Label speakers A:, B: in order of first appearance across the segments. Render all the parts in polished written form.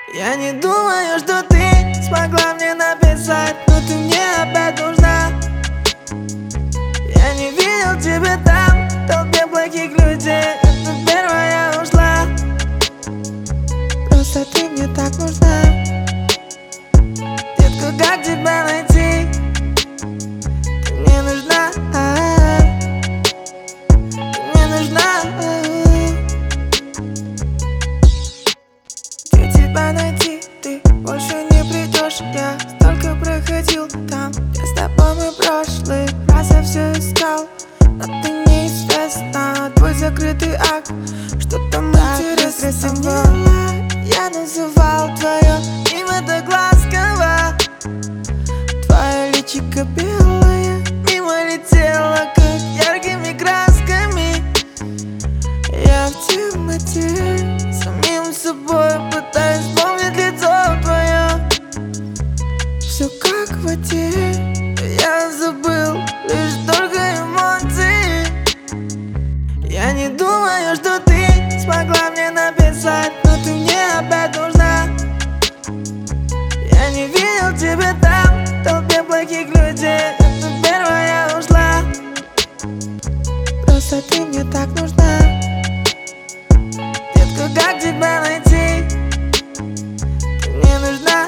A: Я не думаю, что ты смогла мне написать, но ты мне опять нужна. Я не видел тебя там, в толпе плохих людей. Это первая ушла. Просто ты мне так нужна. Детка, как тебя найти? Ты мне нужна. Ты мне нужна. Где тебя найти? Ты больше не придешь. Я столько проходил там, где с тобой мы прошлый раз я все искал, но ты неизвестна. Твой закрытый акт, что-то интересного. Я называл твое имя так ласково. Твое личико белое мимо летело, как яркими красками. Я в темноте самим собой пытаюсь вспомнить лицо твое. Все как в воде, я забыл лишь только эмоции. Я не думаю, что ты смогла мне написать, но ты мне опять нужна. Я не видел тебя там, в толпе плохих людей. Это первая ушла. Просто ты мне так нужна. Детка, как тебя найти? Ты мне нужна.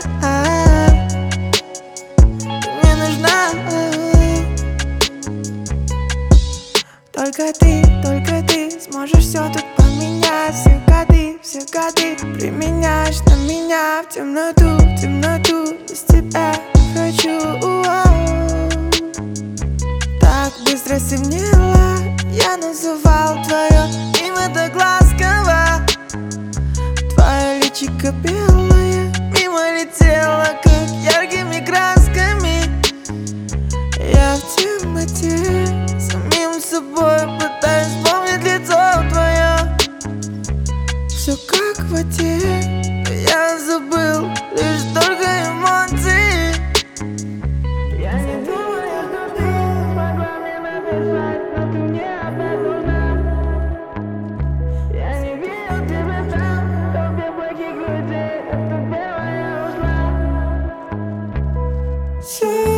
A: Ты мне нужна. Только ты сможешь все тут поменять. Все годы применяешь на меня. В темноту, без тебя не хочу. Так быстро стемнело, я называл твое имя так ласково. Твое личико белое мимо летело, как яркими красками. Я в темноте самим собой пытаюсь вспомнить лицо твое. Все как в воде, я забыл лишь только эмоции. Я не думаю, что ты смогла мне написать, но ты мне опять нужна. Я не видел тебя там, в толпе плохих людей. Это первая ушла.